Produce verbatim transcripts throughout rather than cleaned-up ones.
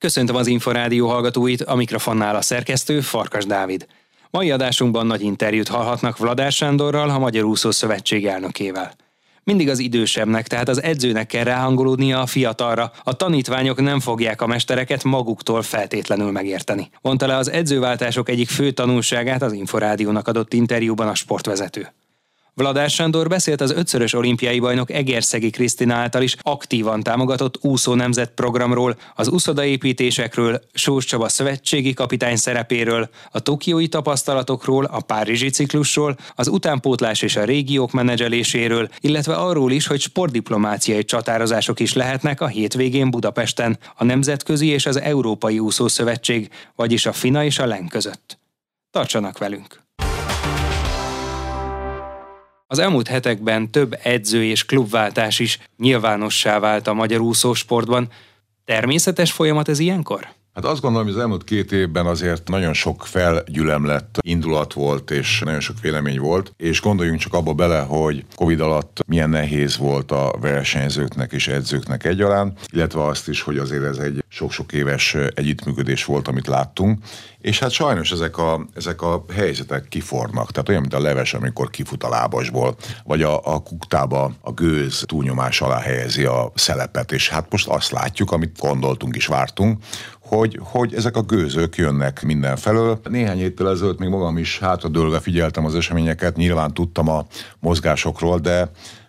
Köszöntöm az Inforádió hallgatóit, a mikrofonnál a szerkesztő Farkas Dávid. Mai adásunkban nagy interjút hallhatnak Vladár Sándorral, a Magyar Úszó Szövetség elnökével. Mindig az idősebbnek, tehát az edzőnek kell ráhangolódnia a fiatalra, a tanítványok nem fogják a mestereket maguktól feltétlenül megérteni. Mondta le az edzőváltások egyik fő tanulságát az Inforádiónak adott interjúban a sportvezető. Vladár Sándor beszélt az ötszörös olimpiai bajnok Egerszegi Krisztina által is aktívan támogatott úszó nemzetprogramról, az úszodaépítésekről, Sós Csaba szövetségi kapitány szerepéről, a tokiói tapasztalatokról, a párizsi ciklusról, az utánpótlás és a régiók menedzseléséről, illetve arról is, hogy sportdiplomáciai csatározások is lehetnek a hétvégén Budapesten, a Nemzetközi és az Európai Úszó Szövetség, vagyis a FINA és a LEN között. Tartsanak velünk! Az elmúlt hetekben több edző és klubváltás is nyilvánossá vált a magyar úszósportban. Természetes folyamat ez ilyenkor? Hát azt gondolom, hogy az elmúlt két évben azért nagyon sok felgyülemlett indulat volt, és nagyon sok vélemény volt, és gondoljunk csak abba bele, hogy Covid alatt milyen nehéz volt a versenyzőknek és edzőknek egyaránt, illetve azt is, hogy azért ez egy sok-sok éves együttműködés volt, amit láttunk, és hát sajnos ezek a, ezek a helyzetek kifornak, tehát olyan, mint a leves, amikor kifut a lábasból, vagy a, a kuktába a gőz túlnyomás alá helyezi a szelepet, és hát most azt látjuk, amit gondoltunk és vártunk, hogy, hogy ezek a gőzök jönnek mindenfelől. Néhány héttel ezelőtt még magam is hátradőlve figyeltem az eseményeket, nyilván tudtam a mozgásokról, de,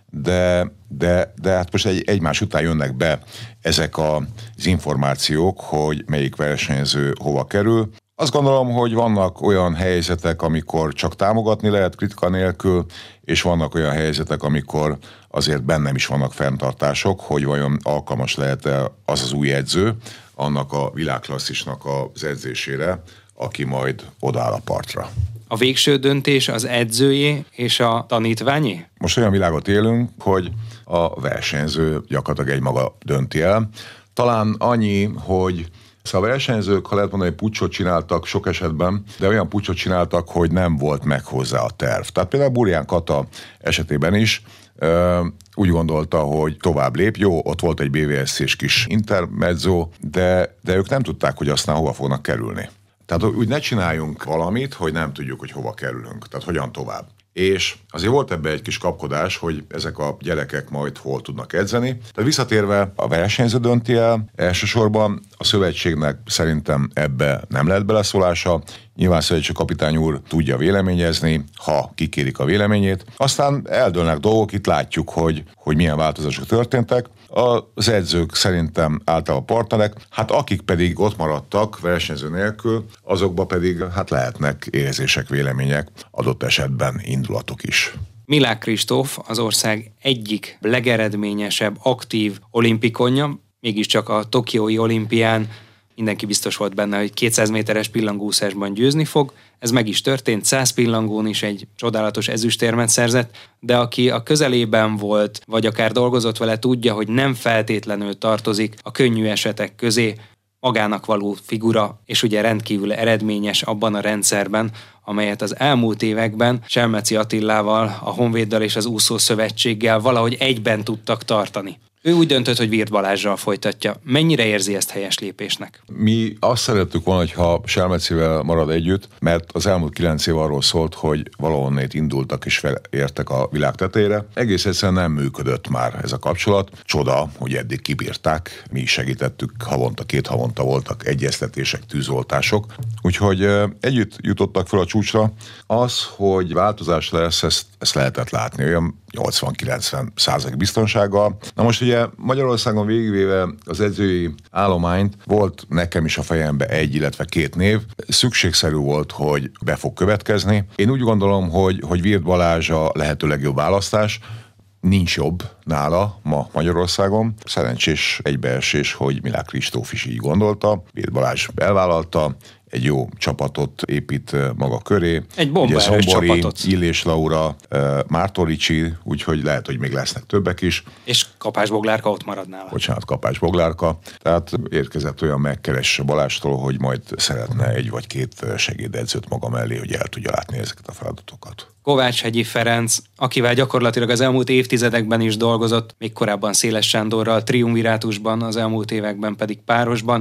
de, de, de hát most egy, egymás után jönnek be ezek az információk, hogy melyik versenyző hova kerül. Azt gondolom, hogy vannak olyan helyzetek, amikor csak támogatni lehet kritika nélkül, és vannak olyan helyzetek, amikor azért bennem is vannak fenntartások, hogy vajon alkalmas lehet-e az az új edző annak a világklasszisnak az edzésére, aki majd odaáll a partra. A végső döntés az edzőjé és a tanítványé? Most olyan világot élünk, hogy a versenyző gyakorlatilag egymaga dönti el. Talán annyi, hogy szóval a versenyzők, ha lehet mondani, hogy puccsot csináltak sok esetben, de olyan puccsot csináltak, hogy nem volt meg hozzá a terv. Tehát például Burján Kata esetében is ö, úgy gondolta, hogy tovább lép. Jó, ott volt egy bé vé es és kis intermezzo, de, de ők nem tudták, hogy aztán hova fognak kerülni. Tehát úgy ne csináljunk valamit, hogy nem tudjuk, hogy hova kerülünk. Tehát hogyan tovább. És azért volt ebbe egy kis kapkodás, hogy ezek a gyerekek majd hol tudnak edzeni. Tehát visszatérve a versenyző dönti el, elsősorban a szövetségnek szerintem ebbe nem lehet beleszólása. Nyilván szövetség kapitány úr tudja véleményezni, ha kikérik a véleményét. Aztán eldőlnek dolgok, itt látjuk, hogy, hogy milyen változások történtek. Az edzők szerintem általában partnerek, hát akik pedig ott maradtak versenyző nélkül, azokba pedig hát lehetnek érzések, vélemények, adott esetben indulatok is. Milák Kristóf az ország egyik legeredményesebb, aktív olimpikonja, mégiscsak a tokiói olimpián mindenki biztos volt benne, hogy kétszáz méteres pillangóúszásban győzni fog. Ez meg is történt, száz pillangón is egy csodálatos ezüstérmet szerzett, de aki a közelében volt, vagy akár dolgozott vele, tudja, hogy nem feltétlenül tartozik a könnyű esetek közé, magának való figura, és ugye rendkívül eredményes abban a rendszerben, amelyet az elmúlt években Selmeci Attilával, a Honvéddal és az Úszó Szövetséggel valahogy egyben tudtak tartani. Ő úgy döntött, hogy Wirth Balázsral folytatja. Mennyire érzi ezt helyes lépésnek? Mi azt szerettük volna, hogyha Selmecivel marad együtt, mert az elmúlt kilenc év arról szólt, hogy valahonnét indultak és felértek a világ tetejére. Egész egyszerűen nem működött már ez a kapcsolat. Csoda, hogy eddig kibírták. Mi is segítettük, havonta, két havonta voltak egyeztetések, tűzoltások. Úgyhogy együtt jutottak fel a csúcsra. Az, hogy változás lesz, ezt, ezt lehetett látni. Olyan nyolcvan-kilencven százalék biztonsággal. Na most ugye Magyarországon végigvéve az edzői állományt volt nekem is a fejembe egy, illetve két név. Szükségszerű volt, hogy be fog következni. Én úgy gondolom, hogy, hogy Wirth Balázs a lehető legjobb választás. Nincs jobb nála ma Magyarországon. Szerencsés egybeesés, hogy Milák Kristóf is így gondolta. Wirth Balázs elvállalta, egy jó csapatot épít maga köré. Egy bombaerős csapatot. Illés Laura, Mártoricsi, úgyhogy lehet, hogy még lesznek többek is. És Kapás Boglárka ott marad nála. Bocsánat, Kapás Boglárka. Tehát érkezett olyan megkeres Balástól, hogy majd szeretne egy vagy két segédedzőt maga mellé, hogy el tudja látni ezeket a feladatokat. Kovácshegyi Ferenc, akivel gyakorlatilag az elmúlt évtizedekben is dolgozott, még korábban Széles Sándorral, triumvirátusban, az elmúlt években pedig párosban,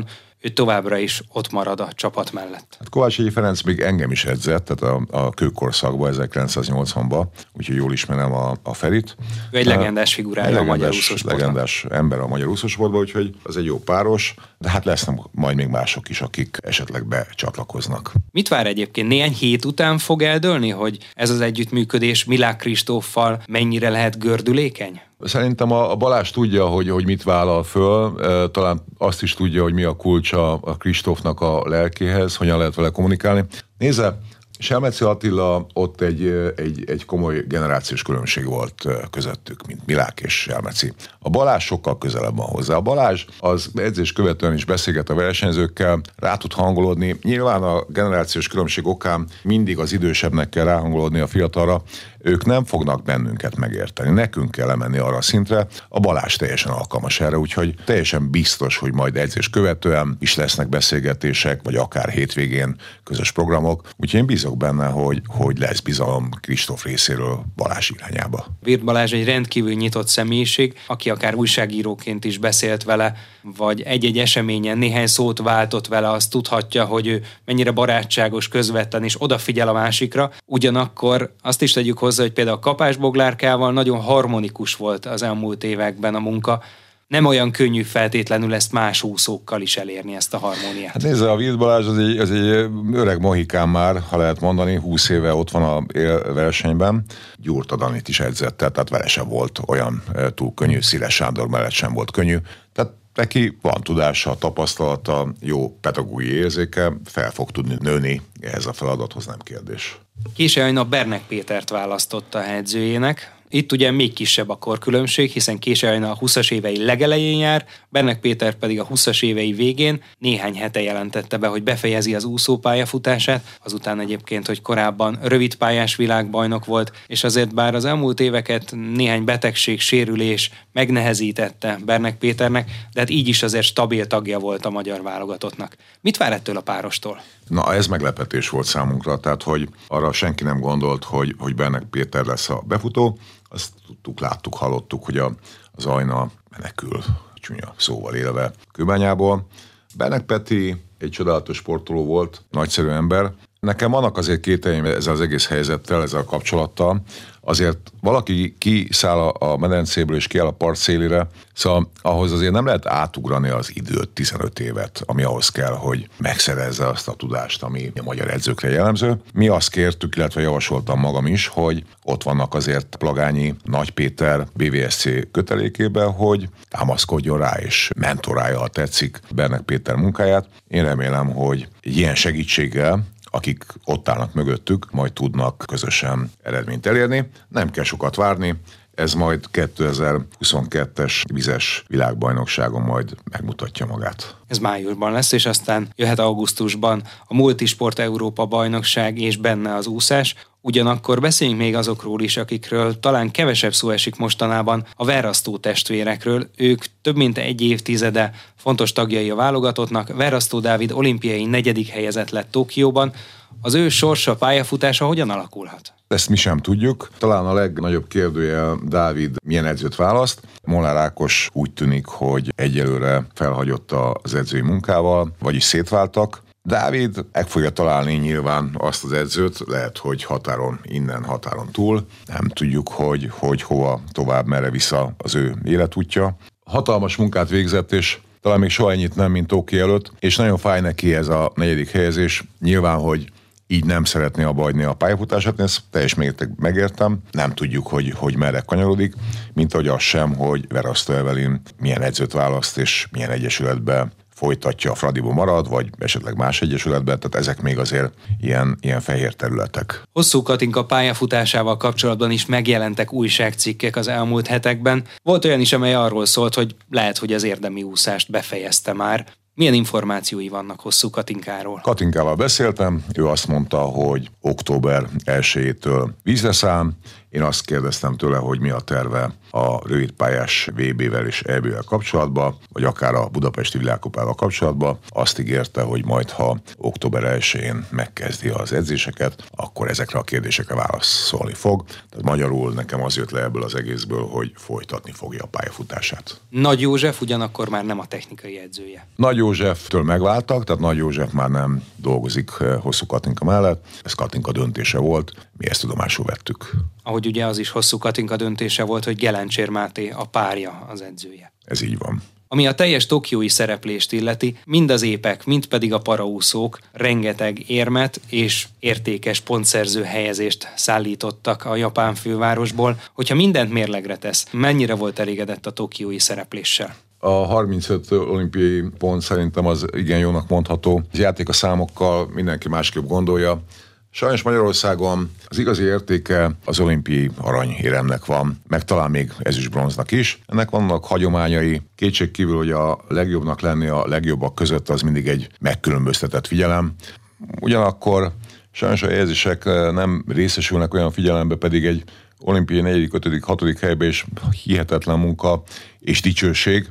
ő továbbra is ott marad a csapat mellett. Hát Kovácsegyi Ferenc még engem is edzett, tehát a, a kőkorszakban, ezerkilencszáznyolcvanban, úgyhogy jól ismerem a, a Ferit. Ő egy legendás figurája egy a magyar úszósportban. Legendás ember a magyar úszósportban, úgyhogy az egy jó páros, de hát lesznek majd még mások is, akik esetleg becsatlakoznak. Mit vár egyébként? Néhány hét után fog eldőlni, hogy ez az együttműködés Milák Kristóffal mennyire lehet gördülékeny? Szerintem a Balázs tudja, hogy, hogy mit vállal föl, talán azt is tudja, hogy mi a kulcsa a Kristófnak a lelkéhez, hogyan lehet vele kommunikálni. Nézze, Selmeci Attila, ott egy, egy, egy komoly generációs különbség volt közöttük, mint Milák és Selmeci. A Balázs sokkal közelebb van hozzá. A Balázs az edzés követően is beszélget a versenyzőkkel, rá tud hangolódni. Nyilván a generációs különbség okán mindig az idősebbnek kell ráhangolódni a fiatalra. Ők nem fognak bennünket megérteni. Nekünk kell lemenni arra a szintre. A Balázs teljesen alkalmas erre, úgyhogy teljesen biztos, hogy majd edzés követően is lesznek beszélgetések, vagy akár hétvégén közös programok. Úgyhogy én bízok benne, hogy, hogy lesz bizalom Kristóf részéről Balázs irányába. Virt Balázs egy rendkívül nyitott személyiség, aki akár újságíróként is beszélt vele, vagy egy-egy eseményen néhány szót váltott vele, azt tudhatja, hogy ő mennyire barátságos, közvetlen és odafigyel a másikra. Ugyanakkor azt is tegyük hozzá, hogy például Kapás Boglárkával nagyon harmonikus volt az elmúlt években a munka. Nem olyan könnyű feltétlenül ezt más úszókkal is elérni, ezt a harmóniát. Hát nézze, a Virt Balázs az egy, az egy öreg mohikán már, ha lehet mondani, húsz éve ott van a versenyben. Gyurta Danit is edzett, tehát vele sem volt olyan túl könnyű, Széles Sándor mellett sem volt könnyű. Tehát neki van tudása, tapasztalata, jó pedagógiai érzéke, fel fog tudni nőni ehhez a feladathoz, nem kérdés. Késő Ajna Bernek Pétert választotta a edzőjének. Itt ugye még kisebb a korkülönbség, hiszen Késő Ajna a húszas évei legelején jár, Bernek Péter pedig a húszas évei végén. Néhány hete jelentette be, hogy befejezi az úszópályafutását, azután egyébként, hogy korábban rövidpályás világbajnok volt, és azért bár az elmúlt éveket néhány betegség, sérülés megnehezítette Bernek Péternek, de hát így is azért stabil tagja volt a magyar válogatottnak. Mit vár ettől a párostól? Na, ez meglepetés volt számunkra, tehát hogy arra senki nem gondolt, hogy, hogy Bernek Péter lesz a befutó. Azt tudtuk, láttuk, hallottuk, hogy a, az Ajna menekül, csúnya szóval élve Kőbányából. Bernek Peti egy csodálatos sportoló volt, nagyszerű ember. Nekem vannak azért kételjeim ezzel az egész helyzettel, ezzel a kapcsolattal. Azért valaki kiszáll a medencéből és kiáll a part szélére, szóval ahhoz azért nem lehet átugrani az időt, tizenöt évet, ami ahhoz kell, hogy megszerezze azt a tudást, ami a magyar edzőkre jellemző. Mi azt kértük, illetve javasoltam magam is, hogy ott vannak azért Plagányi Nagy Péter bé vé es cé kötelékében, hogy támaszkodjon rá és mentorálja, ha tetszik, Bernek Péter munkáját. Én remélem, hogy egy ilyen segítséggel, akik ott állnak mögöttük, majd tudnak közösen eredményt elérni. Nem kell sokat várni, ez majd kétezer-huszonkettes vizes világbajnokságon majd megmutatja magát. Ez májusban lesz, és aztán jöhet augusztusban a Multisport Európa bajnokság és benne az úszás. Ugyanakkor beszéljünk még azokról is, akikről talán kevesebb szó esik mostanában, a Verasztó testvérekről. Ők több mint egy évtizede fontos tagjai a válogatottnak. Verasztó Dávid olimpiai negyedik helyezett lett Tokióban. Az ő sorsa, pályafutása hogyan alakulhat? Ezt mi sem tudjuk. Talán a legnagyobb kérdőjel Dávid milyen edzőt választ. Molnár Ákos úgy tűnik, hogy egyelőre felhagyott az edzői munkával, vagyis szétváltak. Dávid meg fogja találni nyilván azt az edzőt, lehet, hogy határon innen, határon túl. Nem tudjuk, hogy, hogy hova tovább, merre vissza az ő életútja. Hatalmas munkát végzett, és talán még soha ennyit nem, mint Toki előtt, és nagyon fáj neki ez a negyedik helyezés. Nyilván, hogy így nem szeretné abba hagyni a pályafutását, ezt teljes mértékben megértem. Nem tudjuk, hogy, hogy merre kanyarodik, mint ahogy az sem, hogy Verasztó Evelin milyen edzőt választ, és milyen egyesületbe folytatja, a Fradiban marad, vagy esetleg más egyesületben, tehát ezek még azért ilyen, ilyen fehér területek. Hosszú Katinka pályafutásával kapcsolatban is megjelentek újságcikkek az elmúlt hetekben. Volt olyan is, amely arról szólt, hogy lehet, hogy az érdemi úszást befejezte már. Milyen információi vannak Hosszú Katinkáról? Katinkával beszéltem, ő azt mondta, hogy október elsejétől vízre száll. Én azt kérdeztem tőle, hogy mi a terve a rövidpályás vé bével és é bével kapcsolatban, vagy akár a budapesti világkupával kapcsolatban. Azt ígérte, hogy majd, ha október elsején megkezdi az edzéseket, akkor ezekre a kérdésekre válaszolni fog. Tehát magyarul nekem az jött le ebből az egészből, hogy folytatni fogja a pályafutását. Nagy József ugyanakkor már nem a technikai edzője. Nagy Józseftől megváltak, tehát Nagy József már nem dolgozik Hosszú Katinka mellett. Ez Katinka döntése volt, mi ezt tudomásul vettük. Ahogy ugye az is Hosszú Katinka döntése volt, hogy Gelencsér Máté a párja az edzője. Ez így van. Ami a teljes tokiói szereplést illeti, mind az épek, mind pedig a paraúszók rengeteg érmet és értékes pontszerző helyezést szállítottak a japán fővárosból. Hogyha mindent mérlegre tesz, mennyire volt elégedett a tokiói szerepléssel? A harmincöt olimpiai pont szerintem az igen jónak mondható. Az játék a számokkal mindenki másképp gondolja. Sajnos Magyarországon az igazi értéke az olimpiai aranyéremnek van, meg talán még ezüstbronznak is. Ennek vannak hagyományai, kétségkívül, hogy a legjobbnak lenni a legjobbak között az mindig egy megkülönböztetett figyelem. Ugyanakkor sajnos a helyezések nem részesülnek olyan figyelembe, pedig egy olimpiai negyedik, ötödik, hatodik helybe is hihetetlen munka és dicsőség.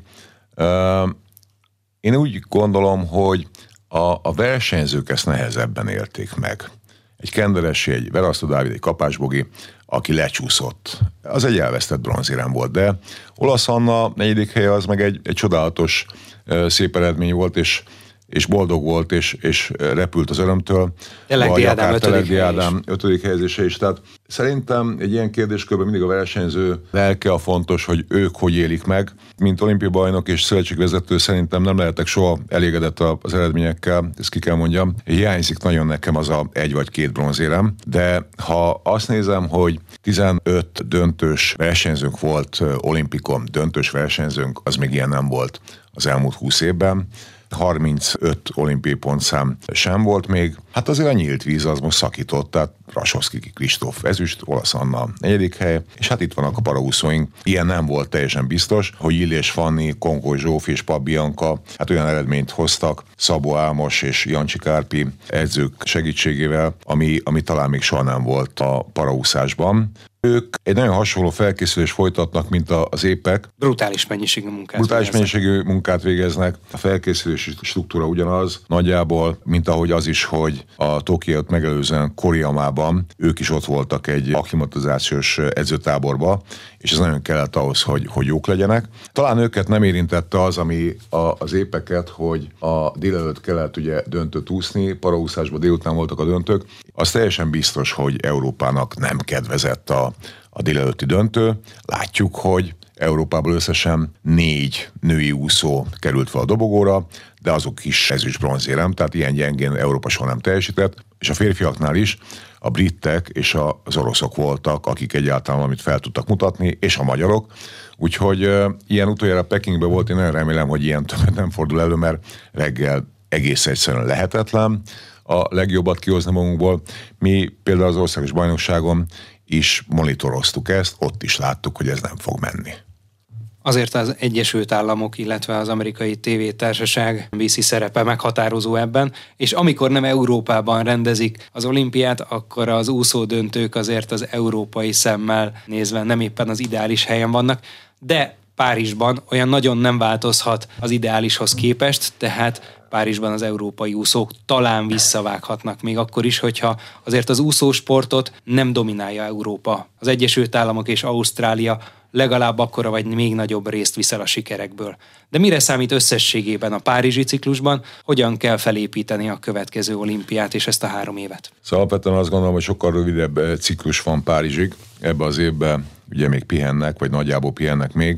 Én úgy gondolom, hogy a, a versenyzők ezt nehezebben élték meg. Egy Kenderesi, egy Verasztó Dávid, egy Kapás Bogi, aki lecsúszott. Az egy elvesztett bronzérem volt, de Olasz Anna negyedik helye az meg egy, egy csodálatos, szép eredmény volt, és, és boldog volt, és, és repült az örömtől. Telekdi Ádám ötödik Ádám ötödik helyezése is. Tehát szerintem egy ilyen kérdéskörben mindig a versenyző lelke a fontos, hogy ők hogy élik meg. Mint olimpiai bajnok és szövetségvezető szerintem nem lehetek soha elégedett az eredményekkel, ezt ki kell mondjam. Hiányzik nagyon nekem az a egy vagy két bronzérem, de ha azt nézem, hogy tizenöt döntős versenyzőnk volt olimpikon, döntős versenyzőnk, az még ilyen nem volt az elmúlt húsz évben. harmincöt olimpiai pontszám sem volt még. Hát azért a nyílt víz az most szakított, tehát Rasovszky Kristóf ezüst, Olasz Anna negyedik hely, és hát itt vannak a paraúszóink. Ilyen nem volt teljesen biztos, hogy Illés Fanni, Konkó Zsófi és Pap Bianca hát olyan eredményt hoztak Szabó Álmos és Jancsi Kárpi edzők segítségével, ami, ami talán még soha nem volt a paraúszásban. Ők egy nagyon hasonló felkészülést folytatnak, mint az épek. Brutális mennyiségű munkát Brutális végeznek. mennyiségű munkát végeznek. A felkészülési struktúra ugyanaz, nagyjából, mint ahogy az is, hogy a Tokiót megelőzően Koriyamában ők is ott voltak egy akklimatizációs edzőtáborba, és ez nagyon kellett ahhoz, hogy, hogy jók legyenek. Talán őket nem érintette az, ami a, az épeket, hogy a délelőtt kellett ugye döntőt úszni, paraúszásban délután voltak a döntők. Az teljesen biztos, hogy Európának nem kedvezett a, a délelőtti döntő. Látjuk, hogy Európából összesen négy női úszó került fel a dobogóra, de azok is ezüst bronzérem, tehát ilyen gyengén Európa soha nem teljesített, és a férfiaknál is a britek és az oroszok voltak, akik egyáltalán valamit fel tudtak mutatni, és a magyarok. Úgyhogy uh, ilyen utoljára Pekingben volt, én nagyon remélem, hogy ilyen többet nem fordul elő, mert reggel egész egyszerűen lehetetlen a legjobbat kihozni magunkból. Mi például az országos bajnokságon is monitoroztuk ezt, ott is láttuk, hogy ez nem fog menni. Azért az Egyesült Államok, illetve az amerikai tévétársaság bé cé szerepe meghatározó ebben, és amikor nem Európában rendezik az olimpiát, akkor az úszódöntők azért az európai szemmel nézve nem éppen az ideális helyen vannak, de Párizsban olyan nagyon nem változhat az ideálishoz képest, tehát Párizsban az európai úszók talán visszavághatnak, még akkor is, hogyha azért az úszósportot nem dominálja Európa. Az Egyesült Államok és Ausztrália legalább akkora vagy még nagyobb részt viszel a sikerekből. De mire számít összességében a párizsi ciklusban, hogyan kell felépíteni a következő olimpiát és ezt a három évet? Szóval alapvetően azt gondolom, hogy sokkal rövidebb ciklus van Párizsig. Ebben az évben ugye még pihennek, vagy nagyjából pihennek még,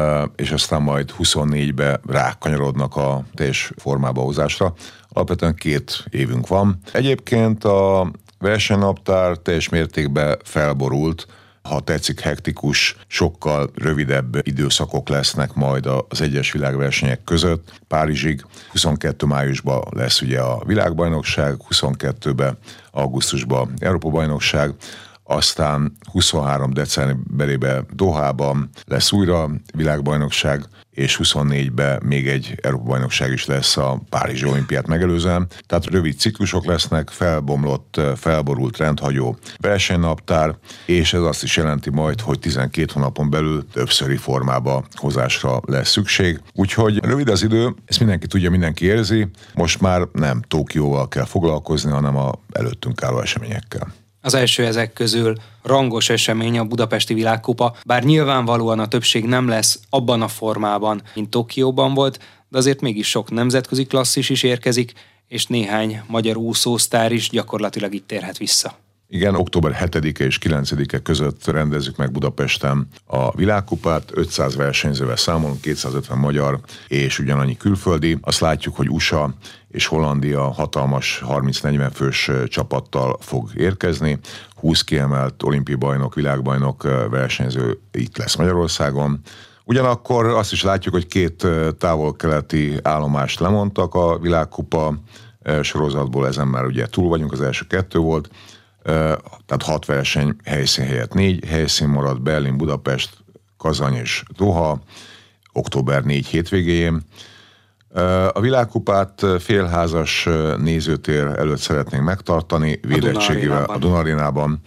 és aztán majd huszonnégybe rákanyarodnak a teljes formába hozásra. Alapvetően két évünk van. Egyébként a versenynaptár teljes mértékben felborult, ha tetszik, hektikus, sokkal rövidebb időszakok lesznek majd az egyes világversenyek között. Párizsig huszonkettő májusban lesz ugye a világbajnokság, huszonkettőben augusztusban Európa-bajnokság, aztán huszonhárom decemberében Dohában lesz újra világbajnokság, és huszonnégyben még egy Európa-bajnokság is lesz a Párizsi olimpiát megelőzően. Tehát rövid ciklusok lesznek, felbomlott, felborult rendhagyó versenynaptár, és ez azt is jelenti majd, hogy tizenkét hónapon belül többszöri formába hozásra lesz szükség. Úgyhogy rövid az idő, ezt mindenki tudja, mindenki érzi, most már nem Tokióval kell foglalkozni, hanem a előttünk álló eseményekkel. Az első ezek közül rangos esemény a Budapesti Világkupa, bár nyilvánvalóan a többség nem lesz abban a formában, mint Tokióban volt, de azért mégis sok nemzetközi klasszis is érkezik, és néhány magyar úszósztár is gyakorlatilag itt térhet vissza. Igen, október hetedike és kilencedike között rendezzük meg Budapesten a Világkupát, ötszáz versenyzővel számolunk, kétszázötven magyar és ugyanannyi külföldi. Azt látjuk, hogy u es á és Hollandia hatalmas harminc-negyven fős csapattal fog érkezni. húsz kiemelt olimpiai bajnok, világbajnok versenyző itt lesz Magyarországon. Ugyanakkor azt is látjuk, hogy két távol-keleti állomást lemondtak a Világkupa sorozatból, ezen már ugye túl vagyunk, az első kettő volt. Tehát hat verseny helyszín helyett négy helyszín maradt, Berlin, Budapest, Kazany és Doha, október négy hétvégéjén. A Világkupát félházas nézőtér előtt szeretnénk megtartani, védettségével a Duna Arénában,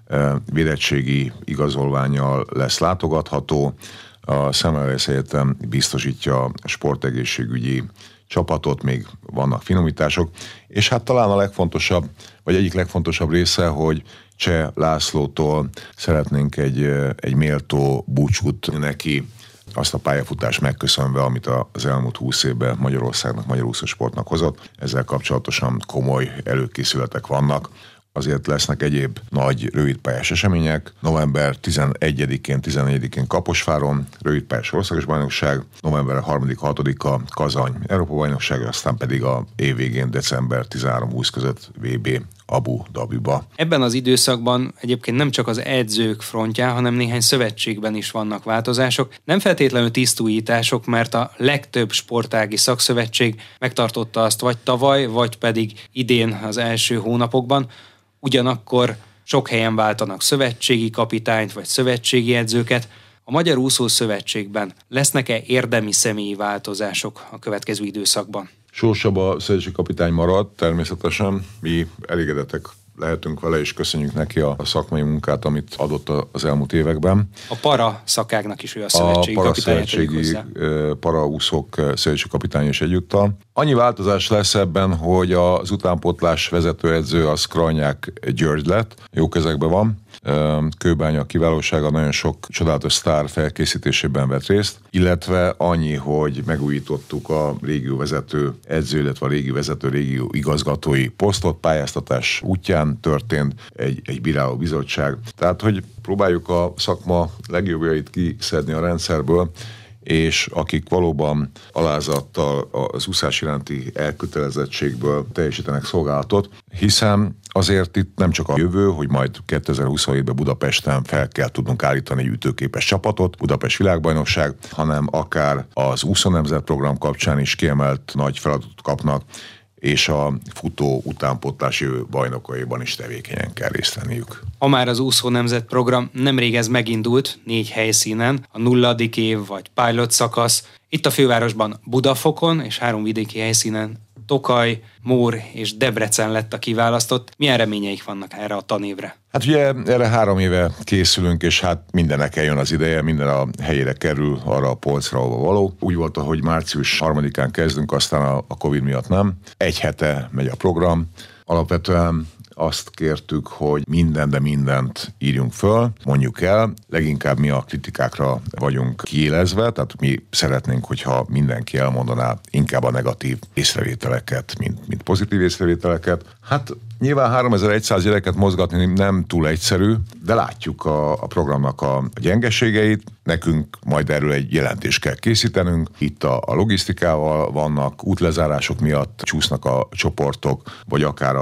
védettségi igazolvánnyal lesz látogatható. A Semmelweis Egyetem biztosítja a sportegészségügyi csapatot, még vannak finomítások, és hát talán a legfontosabb, vagy egyik legfontosabb része, hogy Cseh Lászlótól szeretnénk egy, egy méltó búcsút neki, azt a pályafutást megköszönve, amit az elmúlt húsz évben Magyarországnak, magyar úszósportnak hozott. Ezzel kapcsolatosan komoly előkészületek vannak. Azért lesznek egyéb nagy rövidpályás események. november tizenegyedikén, tizennégyedikén Kaposváron rövidpályás országos bajnokság, november harmadika-hatodika Kazany Európa-bajnokság, aztán pedig a év végén december tizenharmadika-húsz között vé bé Abu Dhabiba. Ebben az időszakban egyébként nem csak az edzők frontján, hanem néhány szövetségben is vannak változások. Nem feltétlenül tisztújítások, mert a legtöbb sportági szakszövetség megtartotta azt vagy tavaly, vagy pedig idén az első hónapokban. Ugyanakkor sok helyen váltanak szövetségi kapitányt vagy szövetségi edzőket. A Magyar Úszó Szövetségben lesznek-e érdemi személyi változások a következő időszakban? Sós Csaba szövetségi kapitány maradt, természetesen. Mi elégedettek lehetünk vele, és köszönjük neki a szakmai munkát, amit adott az elmúlt években. A para szakágnak is ő a szövetségi kapitány. A szövetségi paraúszók szövetségi kapitány is egyúttal. Annyi változás lesz ebben, hogy az utánpótlás vezetőedző az Krajnyák György lett, jó kezekben van. Kőbánya kiválósága, nagyon sok csodálatos sztár felkészítésében vett részt, illetve annyi, hogy megújítottuk a régióvezető edző, illetve a régióvezető régió igazgatói posztot, pályáztatás útján történt egy, egy bíráló bizottság. Tehát, hogy próbáljuk a szakma legjobbjait kiszedni a rendszerből, és akik valóban alázattal az úszás iránti elkötelezettségből teljesítenek szolgálatot, hiszen azért itt nem csak a jövő, hogy majd kétezer-huszonhétben Budapesten fel kell tudnunk állítani egy ütőképes csapatot, Budapest világbajnokság, hanem akár az úszónemzet program kapcsán is kiemelt nagy feladatot kapnak, és a futó utánpótlás jövő bajnokaiban is tevékenyen kell részt venniük. Ha már az úszó nemzet program nemrég ez megindult, négy helyszínen, a nulladik év vagy pilot szakasz, itt a fővárosban Budafokon és három vidéki helyszínen Tokaj, Mór és Debrecen lett a kiválasztott. Milyen reményeik vannak erre a tanévre? Hát ugye erre három éve készülünk, és hát mindennek eljön az ideje, minden a helyére kerül, arra a polcra, ahova való. Úgy volt, hogy március harmadikán kezdünk, aztán a, a Covid miatt nem. Egy hete megy a program. Alapvetően azt kértük, hogy minden, de mindent írjunk föl, mondjuk el. Leginkább mi a kritikákra vagyunk kiélezve, tehát mi szeretnénk, hogyha mindenki elmondaná inkább a negatív észrevételeket, mint, mint pozitív észrevételeket. Hát nyilván háromezer-száz gyereket mozgatni nem túl egyszerű, de látjuk a, a programnak a gyengeségeit, nekünk majd erről egy jelentést kell készítenünk. Itt a, a logisztikával vannak útlezárások miatt, csúsznak a csoportok, vagy akár a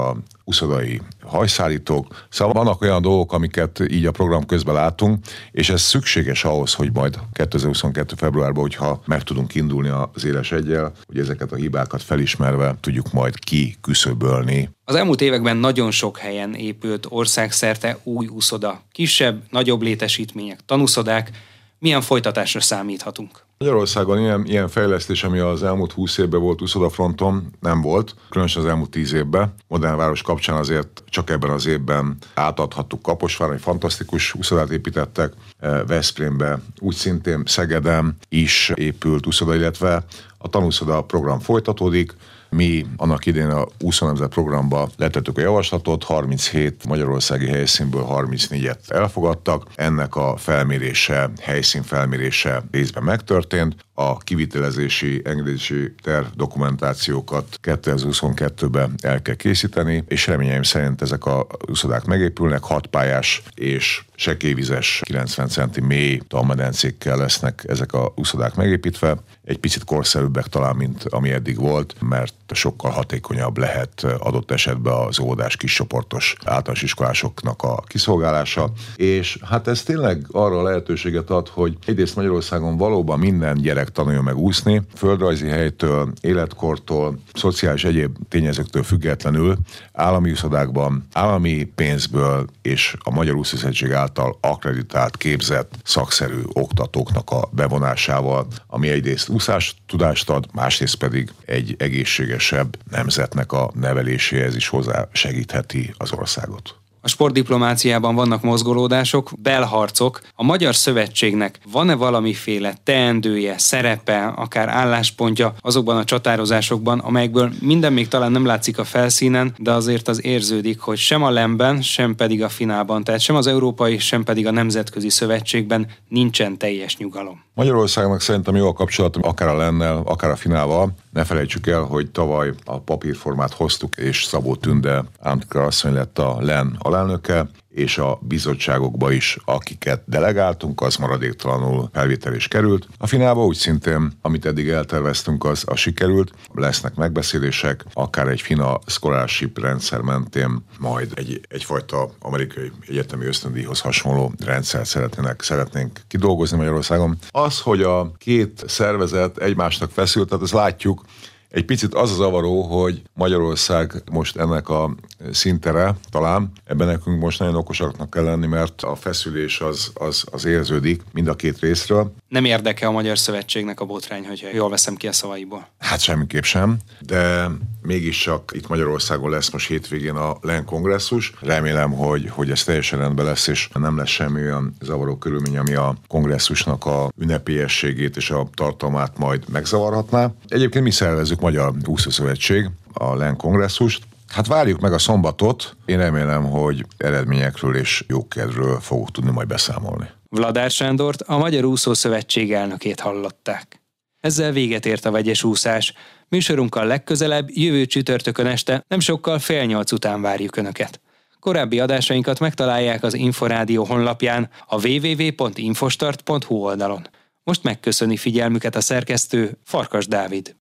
úszodai hajszállítók. Szóval vannak olyan dolgok, amiket így a program közben látunk, és ez szükséges ahhoz, hogy majd kétezer-huszonkettő februárban, hogyha meg tudunk indulni az éles eggyel, hogy ezeket a hibákat felismerve tudjuk majd kiküszöbölni. Az elmúlt években nagyon sok helyen épült országszerte új úszoda. Kisebb, nagyobb létesítmények, tanúszodák. Milyen folytatásra számíthatunk? Magyarországon ilyen, ilyen fejlesztés, ami az elmúlt húsz évben volt úszodafronton, nem volt, különösen az elmúlt tíz évben. Modern város kapcsán azért csak ebben az évben átadhattuk Kaposváron, egy fantasztikus úszodát építettek, Veszprémbe, úgy szintén Szegeden is épült úszoda, illetve a tanúszoda program folytatódik. Mi annak idén a úszónemzet programba letettük a javaslatot, harminchét magyarországi helyszínből harmincnégyet elfogadtak. Ennek a felmérése, helyszínfelmérése részben megtörtént. A kivitelezési, engedélyezési terv dokumentációkat kétezer-huszonkettőben el kell készíteni, és reményeim szerint ezek a úszodák megépülnek, hatpályás és sekélyvizes, kilencven centi mély talmedencékkel lesznek ezek a úszodák megépítve. Egy picit korszerűbbek talán, mint ami eddig volt, mert sokkal hatékonyabb lehet adott esetben az óvodás kiscsoportos általános iskolásoknak a kiszolgálása. És hát ez tényleg arra a lehetőséget ad, hogy egyrészt Magyarországon valóban minden gyerek tanuljon meg úszni, földrajzi helytől, életkortól, szociális egyéb tényezőktől függetlenül állami úszodákban, állami pénzből és a Magyar Úszószövetség által akkreditált, képzett, szakszerű oktatóknak a bevonásával, ami egyrészt úszás tudást ad, másrészt pedig egy egészségesebb nemzetnek a neveléséhez is hozzá segítheti az országot. A sportdiplomáciában vannak mozgolódások, belharcok. A Magyar Szövetségnek van-e valamiféle teendője, szerepe, akár álláspontja azokban a csatározásokban, amelyekből minden még talán nem látszik a felszínen, de azért az érződik, hogy sem a lemben, sem pedig a finában, tehát sem az európai, sem pedig a nemzetközi szövetségben nincsen teljes nyugalom. Magyarországnak szerintem jó a kapcsolat akár a lennel, akár a finával. Ne felejtsük el, hogy tavaly a papírformát hoztuk, és Szabó Tünde államtitkár asszony lett a len alelnöke, és a bizottságokba is, akiket delegáltunk, az maradéktalanul felvétel is került. A finálba úgy szintén, amit eddig elterveztünk, az, az sikerült. Lesznek megbeszélések, akár egy fina scholarship rendszer mentén, majd egy, egyfajta amerikai egyetemi ösztöndíjhoz hasonló rendszert szeretnének, szeretnénk kidolgozni Magyarországon. Az, hogy a két szervezet egymásnak feszült, tehát ezt látjuk. Egy picit az a zavaró, hogy Magyarország most ennek a szintere talán, ebben nekünk most nagyon okosaknak kell lenni, mert a feszülés az, az, az érződik mind a két részről. Nem érdekel a Magyar Szövetségnek a botrány, hogyha jól veszem ki a szavaiból. Hát semmiképp sem, de mégiscsak itt Magyarországon lesz most hétvégén a len kongresszus. Remélem, hogy, hogy ez teljesen rendben lesz, és nem lesz semmi olyan zavaró körülmény, ami a kongresszusnak a ünnepélyességét és a tartalmát majd megzavarhatná. Egyébként mi szervezzük Magyar Úszószövetség, a len kongresszust. Hát várjuk meg a szombatot. Én remélem, hogy eredményekről és jókedvről fogok tudni majd beszámolni. Vladár Sándort, a Magyar Úszószövetség elnökét hallották. Ezzel véget ért a Vegyes Úszás. Műsorunkkal legközelebb, jövő csütörtökön este, nem sokkal fél nyolc után várjuk Önöket. Korábbi adásainkat megtalálják az Inforádió honlapján, a double-u double-u double-u pont infostart pont hu oldalon. Most megköszöni figyelmüket a szerkesztő, Farkas Dávid.